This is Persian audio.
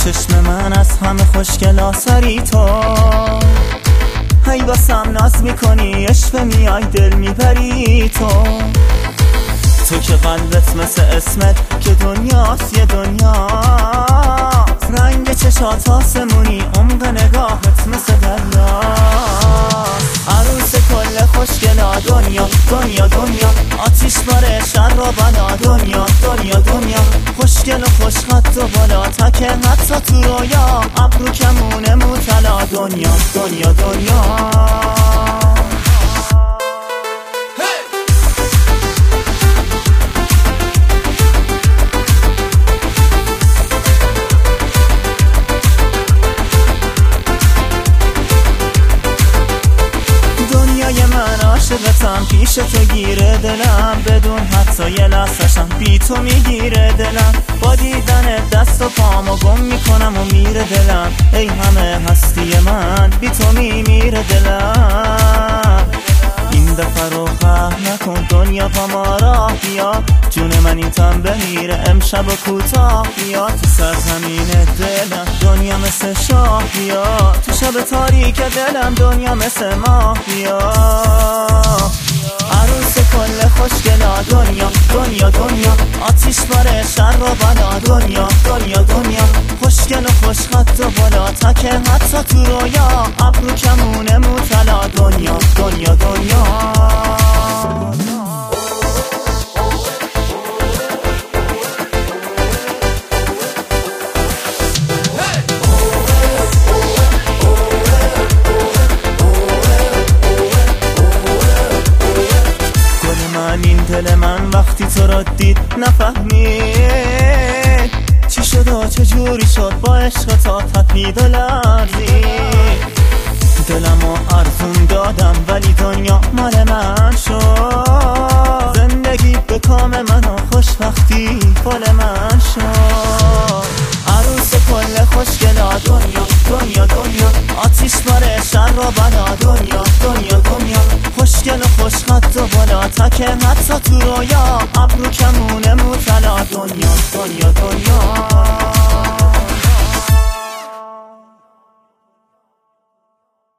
چشم من از همه خوشگل آسری تو، هی واسم ناز میکنی عشق میای دل میبری تو که قلبت مثل اسمت که دنیاست یه دنیا، رنگ چشات آسمونی عمق نگاهت مثل دریا، عروس کل خوشگلا دنیا دنیا دنیا، آتیش باره شر و بلا دنیا دنیا دنیا، خوشگل و خوشخط و بالا تکه حتی تو رویا، ابرو کمونه موتلا دنیا دنیا دنیا. من عاشقتم پیش تو گیره دلم، بدون حتی یه لحظه‌شم بی تو میگیره دلم، با دیدن دست و پامو گم میکنم و میره دلم، ای همه هستی من بی تو میمیره دلم، این دفعه رو خواهد نکن دنیا با ما راه بیا، جون من این تن بمیره امشب و کوتاه بیا، تو سرزمین دلم دنیا مثل شاه بیا، تو شب تاریک دلم دنیا مثل ماه بیا، عروس کل خوشگلا دنیا دنیا دنیا، آتیش باره شر و بلا دنیا دنیا دنیا، خوشگل و خوشخط و بالا تکه حتی تو رویا، ابرو کمونه موتلا دنیا دنیا دنیا. این دل من وقتی تو را دید نفهمید چی شد و چجوری شد، با عشق تا تپید و لرزید، دلمو ارزون دادم ولی دنیا مال من شد، زندگی به کام من و خوشبختی فال من شد، عروس کل خوشگلا دنیا دنیا دنیا، آتیش باره شر و بلا دنیا دنیا دنیا، خوشگل و خوشخط و بالا تکه حتی تو رویا، ابرو کمونه موتلا دنیا دنیا دنیا.